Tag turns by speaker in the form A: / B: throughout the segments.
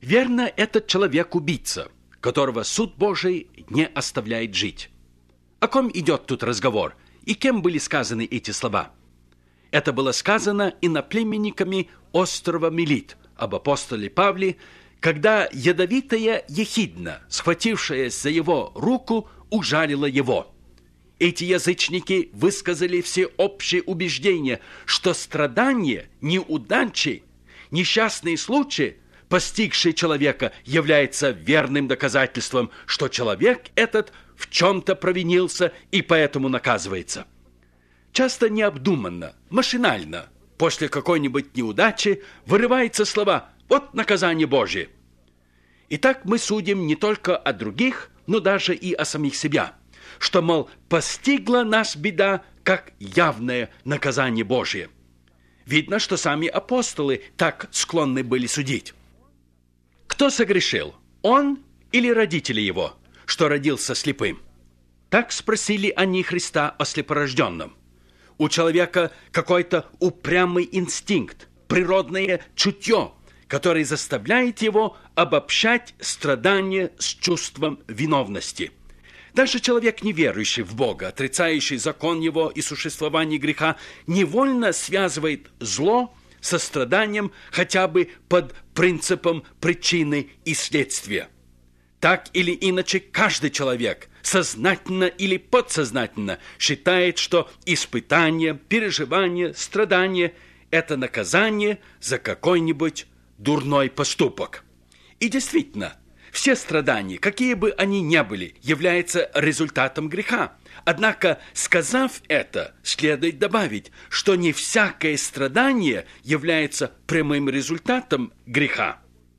A: Верно, этот человек убийца, которого суд Божий не оставляет жить. О ком идет тут разговор, и кем были сказаны эти слова? Это было сказано иноплеменниками острова Мелит об апостоле Павле, когда ядовитая ехидна, схватившаяся за его руку, ужалила его. Эти язычники высказали всеобщее убеждение, что страдания, неудачи, несчастные случаи, постигшие человека, являются верным доказательством, что человек этот в чем-то провинился и поэтому наказывается. Часто необдуманно, машинально, после какой-нибудь неудачи вырываются слова «вот наказание Божие». Итак, мы судим не только о других, но даже и о самих себя, что, мол, постигла нас беда, как явное наказание Божие. Видно, что сами апостолы так склонны были судить. Кто согрешил, он или родители его, что родился слепым? Так спросили они Христа о слепорожденном. У человека какой-то упрямый инстинкт, природное чутье, который заставляет его обобщать страдания с чувством виновности. Даже человек, неверующий в Бога, отрицающий закон Его и существование греха, невольно связывает зло со страданием хотя бы под принципом причины и следствия. Так или иначе, каждый человек, сознательно или подсознательно, считает, что испытание, переживание, страдание – это наказание за какой-нибудь дурной поступок. И действительно, все страдания, какие бы они ни были, являются результатом греха. Однако, сказав это, следует добавить, что не всякое страдание является прямым результатом греха.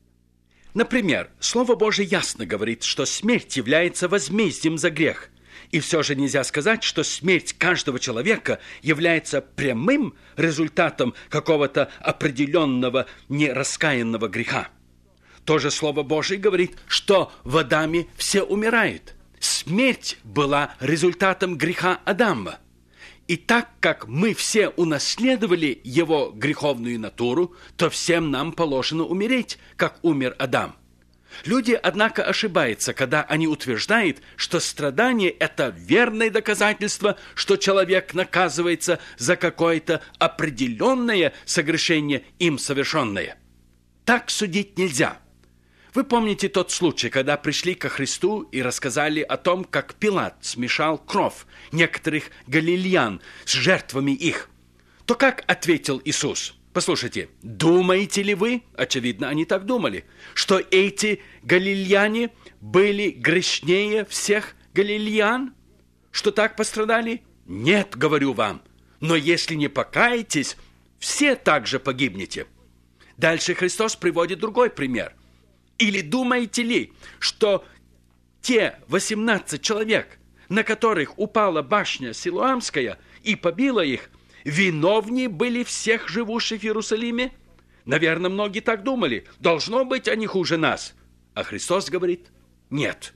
A: Например, Слово Божие ясно говорит, что смерть является возмездием за грех. И все же нельзя сказать, что смерть каждого человека является прямым результатом какого-то определенного нераскаянного греха. То же Слово Божие говорит, что в Адаме все умирают. Смерть была результатом греха Адама. И так как мы все унаследовали его греховную натуру, то всем нам положено умереть, как умер Адам. Люди, однако, ошибаются, когда они утверждают, что страдание – это верное доказательство, что человек наказывается за какое-то определенное согрешение им совершенное. Так судить нельзя. Вы помните тот случай, когда пришли ко Христу и рассказали о том, как Пилат смешал кровь некоторых галилеян с жертвами их. То как ответил Иисус? Послушайте, думаете ли вы, очевидно, они так думали, что эти галилеяне были грешнее всех галилеян, что так пострадали? Нет, говорю вам, но если не покаетесь, все также погибнете. Дальше Христос приводит другой пример. Или думаете ли, что те 18 человек, на которых упала башня Силуамская и побила их, виновнее были всех живущих в Иерусалиме? Наверное, многие так думали. Должно быть, они хуже нас. А Христос говорит, нет.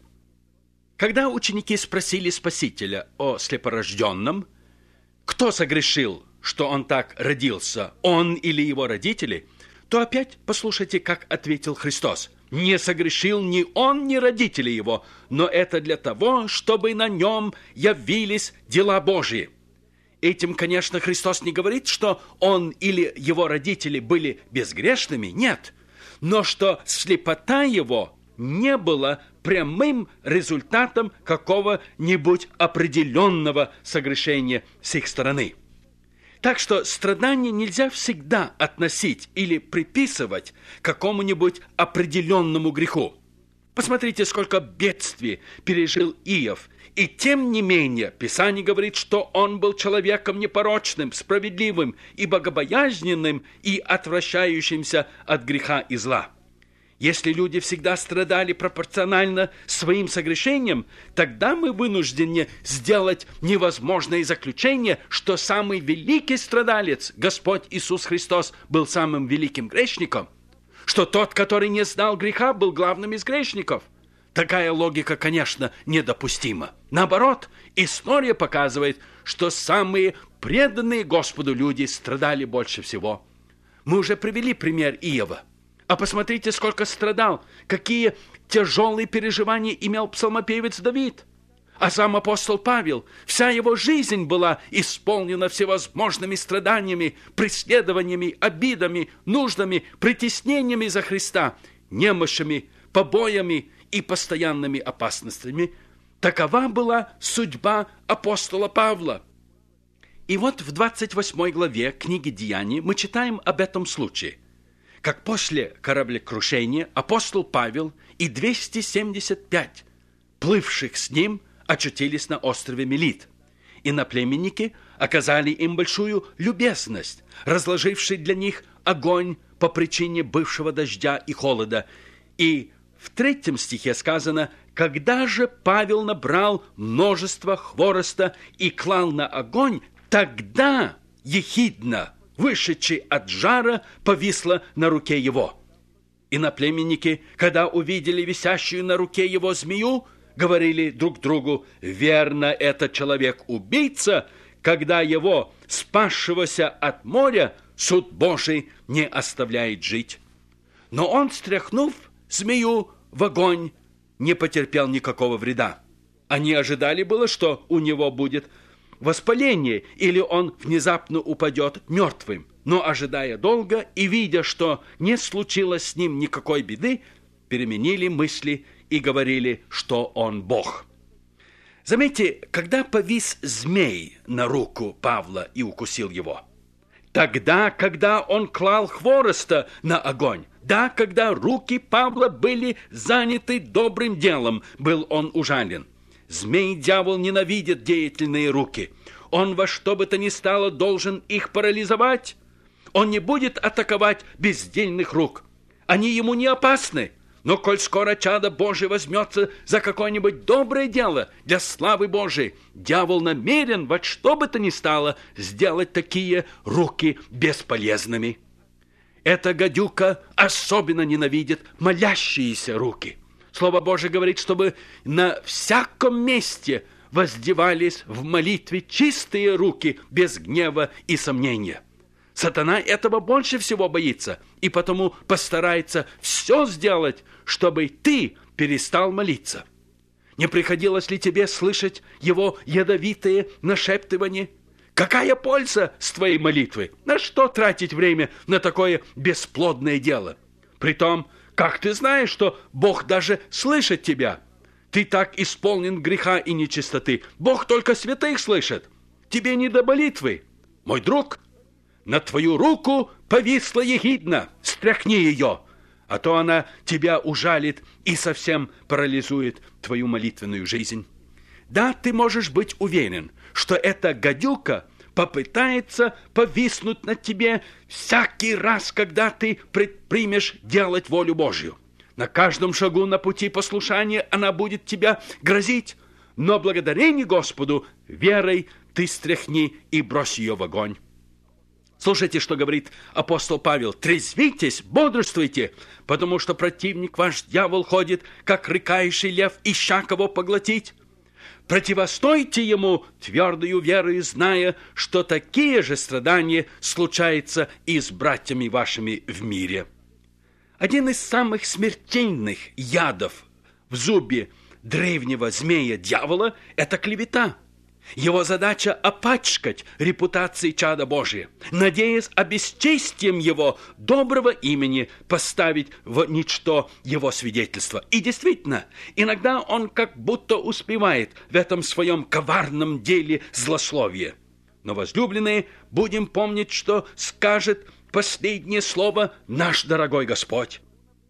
A: Когда ученики спросили Спасителя о слепорожденном, кто согрешил, что он так родился, он или его родители, то опять послушайте, как ответил Христос. Не согрешил ни он, ни родители его, но это для того, чтобы на нем явились дела Божьи. Этим, конечно, Христос не говорит, что он или его родители были безгрешными, нет, но что слепота его не была прямым результатом какого-нибудь определенного согрешения с их стороны. Так что страдания нельзя всегда относить или приписывать какому-нибудь определенному греху. Посмотрите, сколько бедствий пережил Иов. И тем не менее, Писание говорит, что он был человеком непорочным, справедливым и богобоязненным и отвращающимся от греха и зла. Если люди всегда страдали пропорционально своим согрешениям, тогда мы вынуждены сделать невозможное заключение, что самый великий страдалец, Господь Иисус Христос, был самым великим грешником, что тот, который не знал греха, был главным из грешников. Такая логика, конечно, недопустима. Наоборот, история показывает, что самые преданные Господу люди страдали больше всего. Мы уже привели пример Иова. А посмотрите, сколько страдал, какие тяжелые переживания имел псалмопевец Давид. А сам апостол Павел, вся его жизнь была исполнена всевозможными страданиями, преследованиями, обидами, нуждами, притеснениями за Христа, немощами, побоями и постоянными опасностями. Такова была судьба апостола Павла. И вот в 28 главе книги Деяний мы читаем об этом случае, как после кораблекрушения апостол Павел и 275 плывших с ним очутились на острове Мелит. Иноплеменники оказали им большую любезность, разложивший для них огонь по причине бывшего дождя и холода. И в 3 стихе сказано: «Когда же Павел набрал множество хвороста и клал на огонь, тогда ехидна, вышедший от жара, повисла на руке его». Иноплеменники, когда увидели висящую на руке его змею, говорили друг другу: «Верно, этот человек-убийца, когда его, спасшегося от моря, суд Божий не оставляет жить». Но он, стряхнув змею в огонь, не потерпел никакого вреда. Они ожидали было, что у него будет воспаление или он внезапно упадет мертвым. Но, ожидая долго и видя, что не случилось с ним никакой беды, переменили мысли и говорили, что он Бог. Заметьте, когда повис змей на руку Павла и укусил его, тогда, когда он клал хвороста на огонь, да, когда руки Павла были заняты добрым делом, был он ужален. Змей-дьявол ненавидит деятельные руки. Он во что бы то ни стало должен их парализовать. Он не будет атаковать бездельных рук. Они ему не опасны. Но коль скоро чадо Божие возьмется за какое-нибудь доброе дело для славы Божией, дьявол намерен во что бы то ни стало сделать такие руки бесполезными. Эта гадюка особенно ненавидит молящиеся руки. Слово Божие говорит, чтобы на всяком месте воздевались в молитве чистые руки без гнева и сомнения. Сатана этого больше всего боится, и потому постарается все сделать, чтобы ты перестал молиться. Не приходилось ли тебе слышать его ядовитые нашептывания? Какая польза с твоей молитвы? На что тратить время на такое бесплодное дело? Притом, как ты знаешь, что Бог даже слышит тебя? Ты так исполнен греха и нечистоты. Бог только святых слышит. Тебе не до молитвы. Мой друг, на твою руку повисла ехидна. Стряхни ее, а то она тебя ужалит и совсем парализует твою молитвенную жизнь. Да, ты можешь быть уверен, что эта гадюка попытается повиснуть на тебе всякий раз, когда ты предпримешь делать волю Божью. На каждом шагу на пути послушания она будет тебя грозить, но благодарение Господу верой ты стряхни и брось ее в огонь. Слушайте, что говорит апостол Павел: «Трезвитесь, бодрствуйте, потому что противник ваш дьявол ходит, как рыкающий лев, ища кого поглотить. Противостойте ему твердою верою, зная, что такие же страдания случаются и с братьями вашими в мире». Один из самых смертельных ядов в зубе древнего змея-дьявола – это клевета. Его задача – опачкать репутацией чада Божия, надеясь обесчестием его доброго имени поставить в ничто его свидетельство. И действительно, иногда он как будто успевает в этом своем коварном деле злословия. Но, возлюбленные, будем помнить, что скажет последнее слово наш дорогой Господь.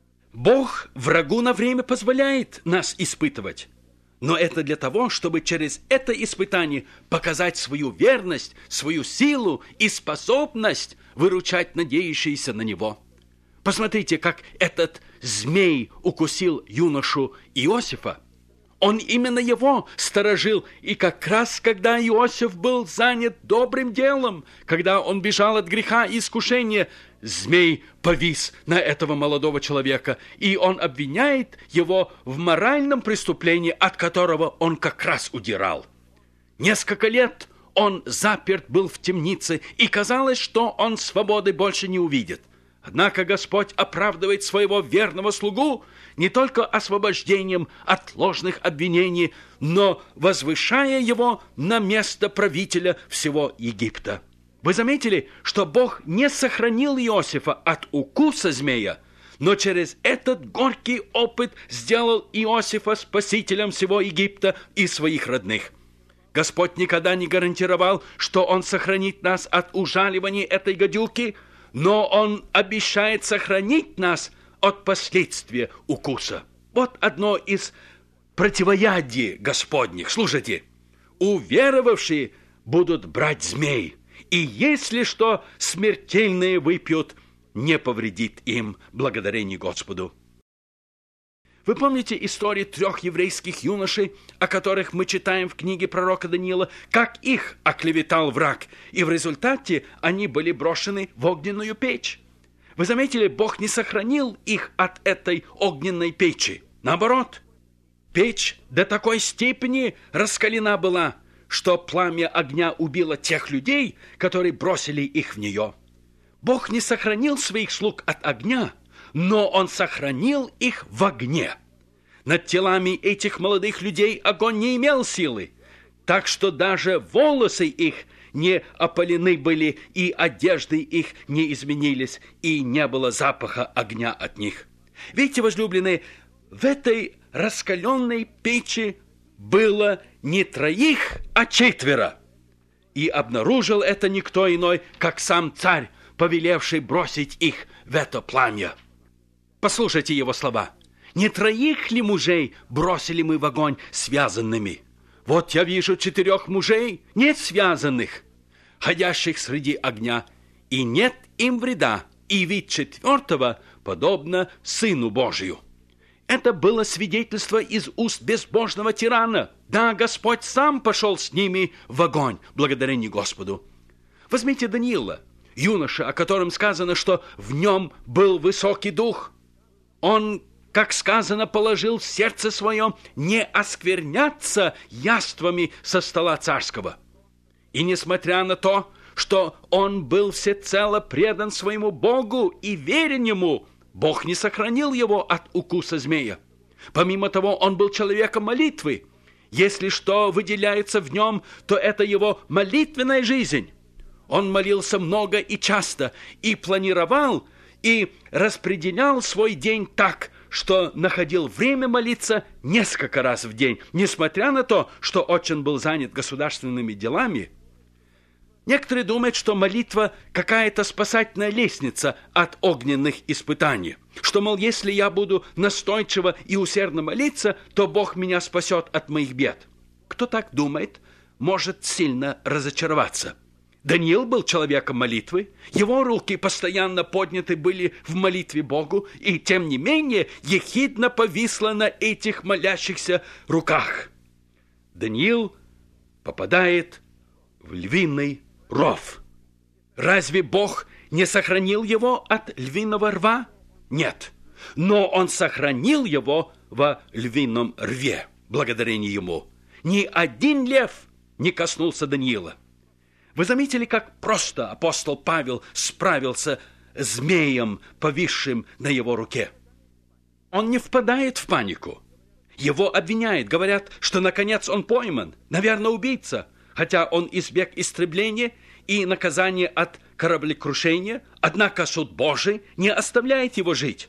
A: Бог врагу на время позволяет нас испытывать. Но это для того, чтобы через это испытание показать свою верность, свою силу и способность выручать надеющиеся на Него. Посмотрите, как этот змей укусил юношу Иосифа. Он именно его сторожил, и как раз когда Иосиф был занят добрым делом, когда он бежал от греха и искушения, змей повис на этого молодого человека, и он обвиняет его в моральном преступлении, от которого он как раз удирал. Несколько лет он заперт был в темнице, и казалось, что он свободы больше не увидит. Однако Господь оправдывает своего верного слугу не только освобождением от ложных обвинений, но возвышая его на место правителя всего Египта. Вы заметили, что Бог не сохранил Иосифа от укуса змея, но через этот горький опыт сделал Иосифа спасителем всего Египта и своих родных. Господь никогда не гарантировал, что Он сохранит нас от ужаливания этой гадюки, но Он обещает сохранить нас от последствия укуса. Вот одно из противоядий Господних. Слушайте, уверовавшие будут брать змей, и если что смертельное выпьют, не повредит им, благодарение Господу. Вы помните истории 3 еврейских юношей, о которых мы читаем в книге пророка Даниила, как их оклеветал враг, и в результате они были брошены в огненную печь? Вы заметили, Бог не сохранил их от этой огненной печи. Наоборот, печь до такой степени раскалена была, что пламя огня убило тех людей, которые бросили их в нее. Бог не сохранил своих слуг от огня, но Он сохранил их в огне. Над телами этих молодых людей огонь не имел силы, так что даже волосы их не опалены были, и одежды их не изменились, и не было запаха огня от них. Видите, возлюбленные, в этой раскаленной печи было не 3, а 4. И обнаружил это никто иной, как сам царь, повелевший бросить их в это пламя. Послушайте его слова. «Не 3 ли мужей бросили мы в огонь связанными? Вот я вижу 4 мужей, нет связанных, ходящих среди огня, и нет им вреда, и вид 4 подобно Сыну Божию». Это было свидетельство из уст безбожного тирана. Да, Господь сам пошел с ними в огонь, благодарение Господу. Возьмите Даниила, юноша, о котором сказано, что в нем был высокий дух. Он, как сказано, положил в сердце свое не оскверняться яствами со стола царского. И несмотря на то, что он был всецело предан своему Богу и верен Ему, Бог не сохранил его от укуса змея. Помимо того, он был человеком молитвы. Если что выделяется в нем, то это его молитвенная жизнь. Он молился много и часто, и планировал, и распределял свой день так, что находил время молиться несколько раз в день, несмотря на то, что очень был занят государственными делами. Некоторые думают, что молитва какая-то спасательная лестница от огненных испытаний. Что, мол, если я буду настойчиво и усердно молиться, то Бог меня спасет от моих бед. Кто так думает, может сильно разочароваться. Даниил был человеком молитвы, его руки постоянно подняты были в молитве Богу, и тем не менее ехидно повисло на этих молящихся руках. Даниил попадает в львиный ров. Разве Бог не сохранил его от львиного рва? Нет. Но Он сохранил его во львином рве, благодарение Ему. Ни один лев не коснулся Даниила. Вы заметили, как просто апостол Павел справился с змеем, повисшим на его руке? Он не впадает в панику. Его обвиняют, говорят, что наконец он пойман, наверное, убийца, хотя он избег истребления и наказания от кораблекрушения, однако суд Божий не оставляет его жить.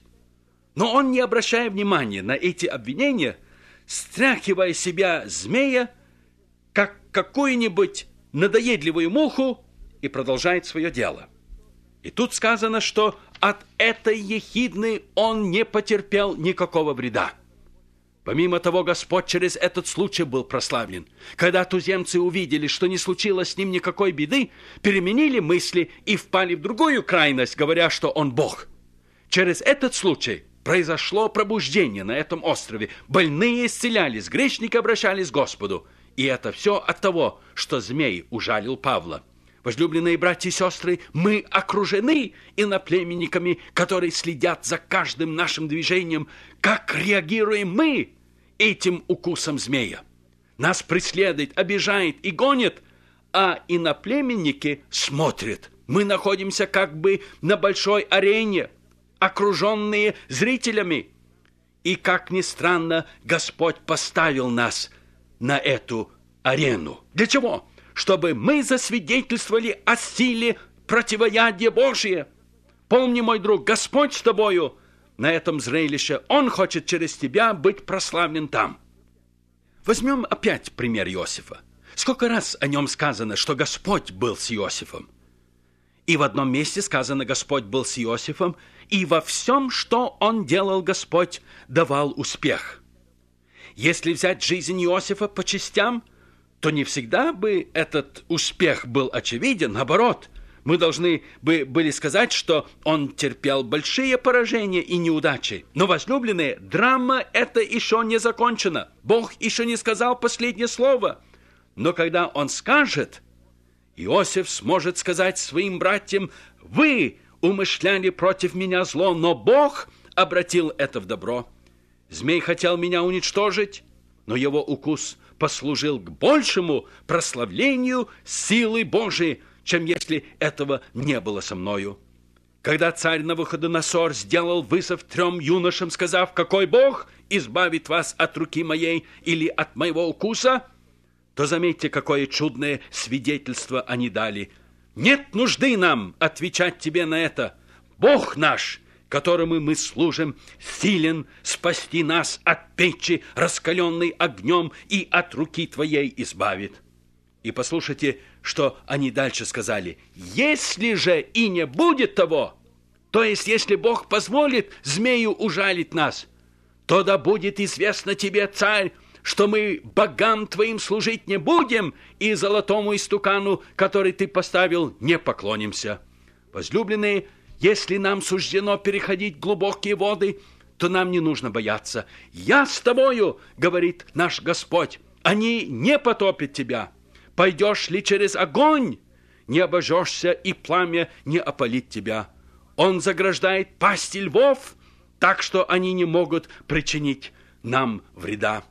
A: Но он, не обращая внимания на эти обвинения, стряхивая с себя змея, как какую-нибудь надоедливую муху, и продолжает свое дело. И тут сказано, что от этой ехидны он не потерпел никакого вреда. Помимо того, Господь через этот случай был прославлен. Когда туземцы увидели, что не случилось с ним никакой беды, переменили мысли и впали в другую крайность, говоря, что он Бог. Через этот случай произошло пробуждение на этом острове. Больные исцелялись, грешники обращались к Господу. И это все от того, что змей ужалил Павла. Возлюбленные братья и сестры, мы окружены иноплеменниками, которые следят за каждым нашим движением, как реагируем мы этим укусом змея. Нас преследует, обижает и гонит, а иноплеменники смотрят Мы находимся как бы на большой арене, окруженные зрителями. И, как ни странно, Господь поставил нас на эту арену. Для чего? Чтобы мы засвидетельствовали о силе противоядия Божия. Помни, мой друг, Господь с тобою на этом зрелище. Он хочет через тебя быть прославлен там. Возьмем опять пример Иосифа. Сколько раз о нем сказано, что Господь был с Иосифом. И в одном месте сказано, Господь был с Иосифом, и во всем, что он делал, Господь давал успех. Если взять жизнь Иосифа по частям, то не всегда бы этот успех был очевиден. Наоборот, мы должны были сказать, что он терпел большие поражения и неудачи. Но, возлюбленные, драма эта еще не закончена. Бог еще не сказал последнее слово. Но когда он скажет, Иосиф сможет сказать своим братьям: «Вы умышляли против меня зло, но Бог обратил это в добро. Змей хотел меня уничтожить, но его укус послужил к большему прославлению силы Божией, чем если этого не было со мною». Когда царь Навуходоносор сделал вызов 3 юношам, сказав: «Какой Бог избавит вас от руки моей или от моего укуса?», то заметьте, какое чудное свидетельство они дали. «Нет нужды нам отвечать тебе на это. Бог наш, которому мы служим, силен спасти нас от печи, раскаленной огнем, и от руки твоей избавит». И послушайте, что они дальше сказали. «Если же и не будет того, то есть если Бог позволит змею ужалить нас, то да будет известно тебе, царь, что мы богам твоим служить не будем, и золотому истукану, который ты поставил, не поклонимся». Возлюбленные, если нам суждено переходить глубокие воды, то нам не нужно бояться. «Я с тобою, — говорит наш Господь, — они не потопят тебя. Пойдешь ли через огонь, не обожжешься, и пламя не опалит тебя. Он заграждает пасти львов, так что они не могут причинить нам вреда».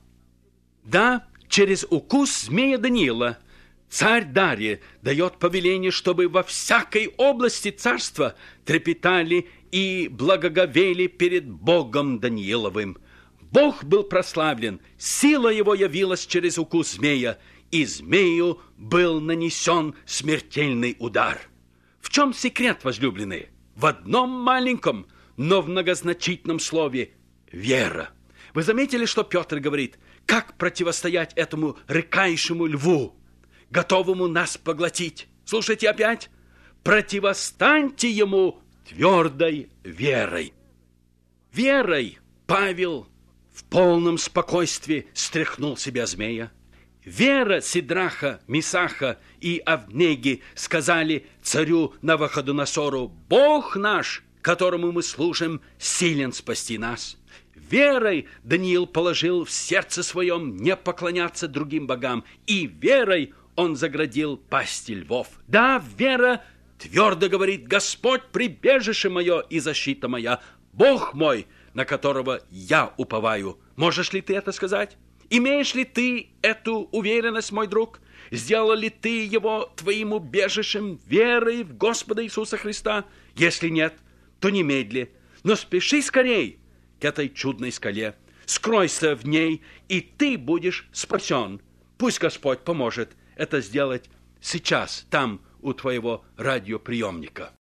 A: Да, через укус змея Даниила царь Дарий дает повеление, чтобы во всякой области царства трепетали и благоговели перед Богом Данииловым. Бог был прославлен, сила его явилась через укус змея, и змею был нанесен смертельный удар. В чем секрет, возлюбленные? В одном маленьком, но в многозначительном слове – вера. Вы заметили, что Петр говорит: как противостоять этому рыкающему льву, готовому нас поглотить? Слушайте опять. Противостаньте ему твердой верой. Верой Павел в полном спокойствии стряхнул с себя змея. Вера Сидраха, Мисаха и Авднеги сказали царю Навуходоносору: «Бог наш, которому мы служим, силен спасти нас». Верой Даниил положил в сердце своем не поклоняться другим богам, и верой он заградил пасти львов. Да, вера твердо говорит: «Господь, прибежище мое и защита моя, Бог мой, на которого я уповаю». Можешь ли ты это сказать? Имеешь ли ты эту уверенность, мой друг? Сделал ли ты его твоим убежищем верой в Господа Иисуса Христа? Если нет, то немедли, но спеши скорей к этой чудной скале. Скройся в ней, и ты будешь спасен. Пусть Господь поможет это сделать сейчас, там, у твоего радиоприемника.